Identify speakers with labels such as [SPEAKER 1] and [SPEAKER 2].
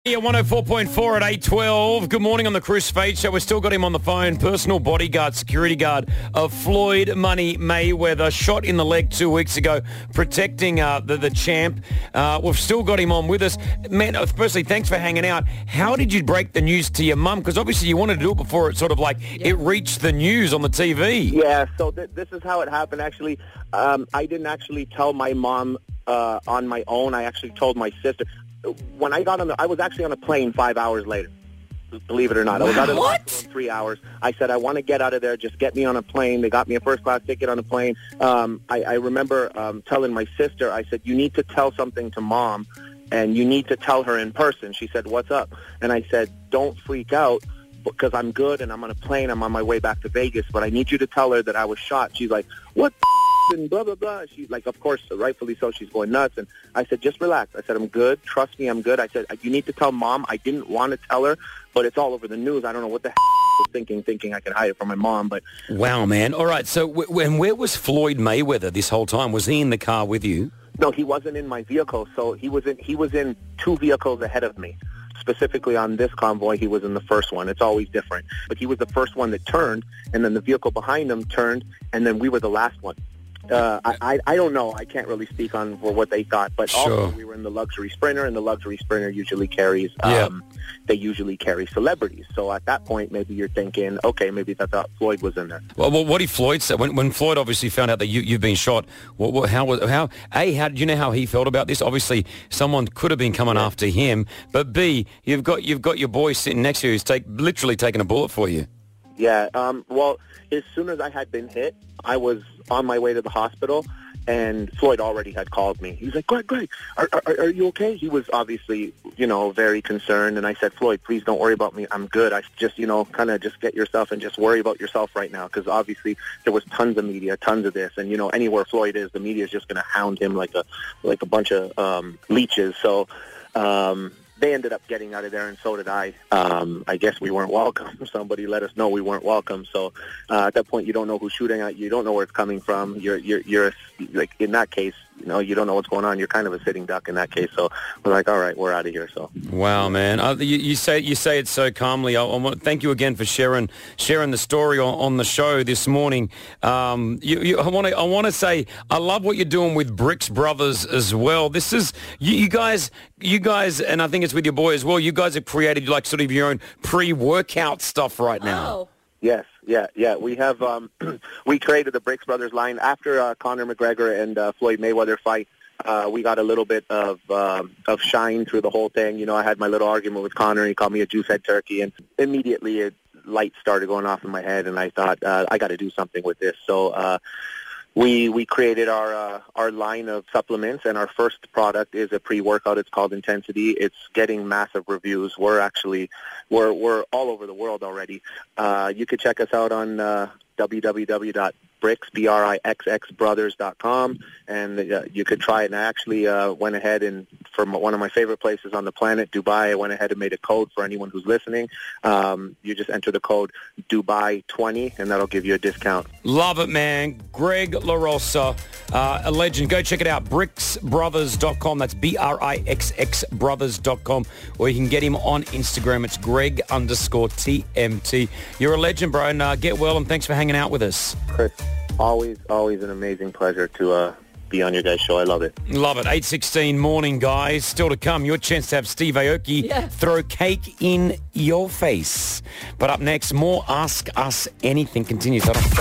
[SPEAKER 1] Yeah, 104.4 at 8:12. Good morning on the Chris Fade Show. We've still got him on the phone. Personal bodyguard, security guard of Floyd Money Mayweather. Shot in the leg 2 weeks ago, protecting the champ. We've still got him on with us. Man, firstly, thanks for hanging out. How did you break the news to your mum? Because obviously you wanted to do it before it sort of it reached the news on the TV.
[SPEAKER 2] Yeah, so this is how it happened. Actually, I didn't actually tell my mom on my own. I actually told my sister. When I got I was actually on a plane 5 hours later, believe it or not. I was out of the hospital in 3 hours. I said, I want to get out of there. Just get me on a plane. They got me a first-class ticket on a plane. I remember telling my sister, I said, you need to tell something to Mom, and you need to tell her in person. She said, what's up? And I said, don't freak out, because I'm good, and I'm on a plane. I'm on my way back to Vegas, but I need you to tell her that I was shot. She's like, what and blah, blah, blah. She's like, of course, rightfully so, she's going nuts. And I said, just relax. I said, I'm good. Trust me, I'm good. I said, you need to tell Mom. I didn't want to tell her, but it's all over the news. I don't know what the I was thinking I could hide it from my mom. But
[SPEAKER 1] wow, man. All right, so where was Floyd Mayweather this whole time? Was he in the car with you?
[SPEAKER 2] No, he wasn't in my vehicle. So he was in two vehicles ahead of me. Specifically on this convoy, he was in the first one. It's always different. But he was the first one that turned, and then the vehicle behind him turned, and then we were the last one. I don't know. I can't really speak on for what they thought, but also we were in the luxury sprinter, and the luxury sprinter usually carries they usually carry celebrities. So at that point, maybe you're thinking, okay, maybe they thought Floyd was in there.
[SPEAKER 1] Well, what did Floyd say when Floyd obviously found out that you've been shot? How did you know how he felt about this? Obviously, someone could have been coming after him, but B, you've got your boy sitting next to you who's literally taking a bullet for you.
[SPEAKER 2] Yeah. Well, as soon as I had been hit, I was on my way to the hospital, and Floyd already had called me. He's like, Greg, are you okay? He was obviously, very concerned. And I said, Floyd, please don't worry about me. I'm good. I just, kind of just get yourself and just worry about yourself right now. Because obviously there was tons of media, tons of this. And, anywhere Floyd is, the media is just going to hound him like a bunch of leeches. So, they ended up getting out of there, and so did I. I guess we weren't welcome. Somebody let us know we weren't welcome. So at that point, you don't know who's shooting at you. You don't know where it's coming from. You're like, in that case, you don't know what's going on. You're kind of a sitting duck in that case. So we're like, all right, we're out of here. So
[SPEAKER 1] wow, man, you say it so calmly. I want to thank you again for sharing the story on the show this morning. I want to say I love what you're doing with Bricks Brothers as well. This is you guys, and I think it's with your boy as well. You guys have created like sort of your own pre-workout stuff right now.
[SPEAKER 3] Oh.
[SPEAKER 2] Yes, yeah. We have we created the Bricks Brothers line after Conor McGregor and Floyd Mayweather fight. We got a little bit of shine through the whole thing. I had my little argument with Conor. He called me a juice-head turkey, and immediately lights started going off in my head, and I thought I got to do something with this. So we created our line of supplements, and our first product is a pre-workout. It's called Intensity. It's getting massive reviews. We're all over the world already. You could check us out on BRIXXBrothers.com, and you could try it. And I actually went ahead and, from one of my favorite places on the planet, Dubai, I went ahead and made a code for anyone who's listening. You just enter the code Dubai20, and that'll give you a discount.
[SPEAKER 1] Love it, man. Greg LaRosa, a legend. Go check it out, BriXXBrothers.com. That's BRIXXBrothers.com, or you can get him on Instagram. It's Greg_TMT. You're a legend, bro, and get well, and thanks for hanging out with us.
[SPEAKER 2] Chris, always an amazing pleasure to be on your guys' show. I love it.
[SPEAKER 1] Love it. 8:16 morning, guys. Still to come, your chance to have Steve Aoki throw cake in your face. But up next, more Ask Us Anything continues.